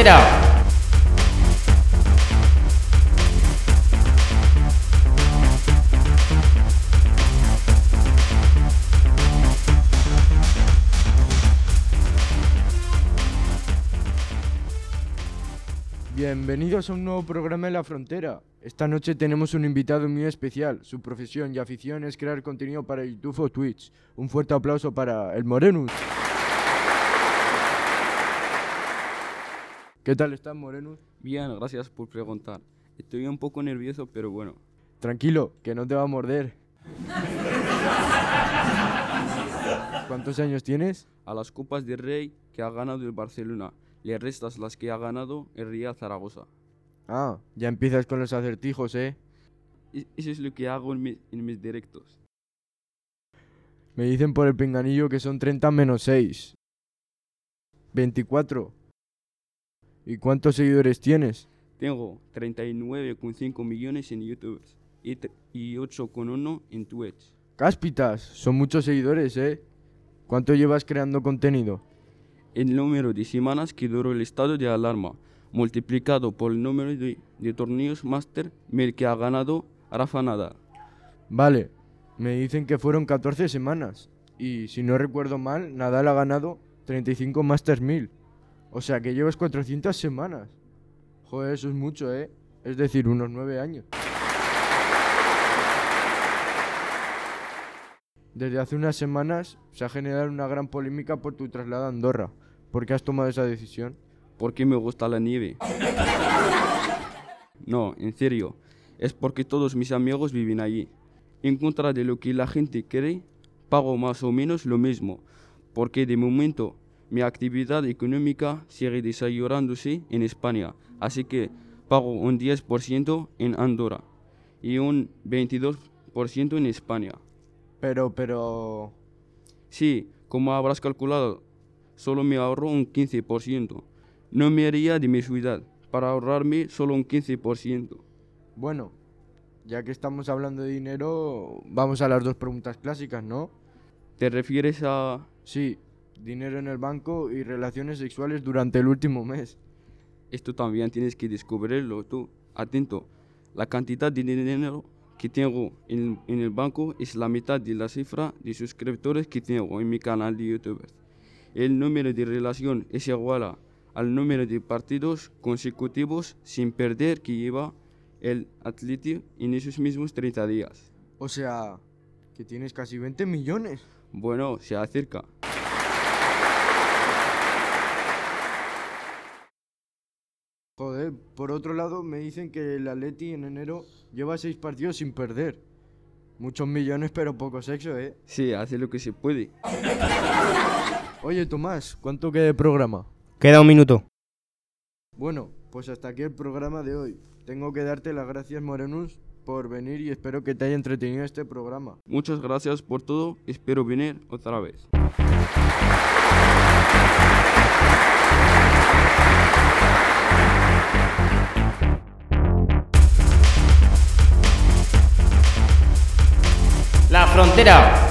frontera. Bienvenidos a un nuevo programa en La Frontera. Esta noche tenemos un invitado muy especial. Su profesión y afición es crear contenido para YouTube o Twitch. Un fuerte aplauso para el Morenus. ¿Qué tal estás, Morenus? Bien, gracias por preguntar. Estoy un poco nervioso, pero bueno. Tranquilo, que no te va a morder. ¿Cuántos años tienes? A las Copas del Rey que ha ganado el Barcelona, le restas las que ha ganado el Real Zaragoza. Ah, ya empiezas con los acertijos, ¿eh? Eso es lo que hago en mis directos. Me dicen por el pinganillo que son 30 menos 6. 24. ¿Y cuántos seguidores tienes? Tengo 39,5 millones en YouTube y 8,1 en Twitch. Cáspitas, son muchos seguidores, ¿eh? ¿Cuánto llevas creando contenido? El número de semanas que duró el estado de alarma, multiplicado por el número de torneos Master 1000 que ha ganado Rafa Nadal. Vale, me dicen que fueron 14 semanas. Y si no recuerdo mal, Nadal ha ganado 35 Masters 1000. O sea que llevas 400 semanas. Joder, eso es mucho, ¿eh? Es decir, unos 9 años. Desde hace unas semanas se ha generado una gran polémica por tu traslado a Andorra. ¿Por qué has tomado esa decisión? ¿Por qué me gusta la nieve? No, en serio, es porque todos mis amigos viven allí. En contra de lo que la gente cree, pago más o menos lo mismo, porque de momento mi actividad económica sigue desarrollándose en España, así que pago un 10% en Andorra y un 22% en España. Pero... Sí, como habrás calculado, solo me ahorro un 15%. No me haría de mi ciudad para ahorrarme solo un 15%. Bueno, ya que estamos hablando de dinero, vamos a las dos preguntas clásicas, ¿no? ¿Te refieres a...? Sí, dinero en el banco y relaciones sexuales durante el último mes. Esto también tienes que descubrirlo tú. Atento, la cantidad de dinero que tengo en el banco es la mitad de la cifra de suscriptores que tengo en mi canal de YouTube. El número de relación es igual al número de partidos consecutivos sin perder que lleva el Atleti en esos mismos 30 días. O sea, que tienes casi 20 millones. Bueno, se acerca. Joder, por otro lado me dicen que el Atleti en enero lleva 6 partidos sin perder. Muchos millones pero poco sexo, ¿eh? Sí, hace lo que se puede. Oye, Tomás, ¿cuánto queda de programa? Queda un minuto. Bueno, pues hasta aquí el programa de hoy. Tengo que darte las gracias, Morenus, por venir y espero que te haya entretenido este programa. Muchas gracias por todo. Espero venir otra vez. La frontera.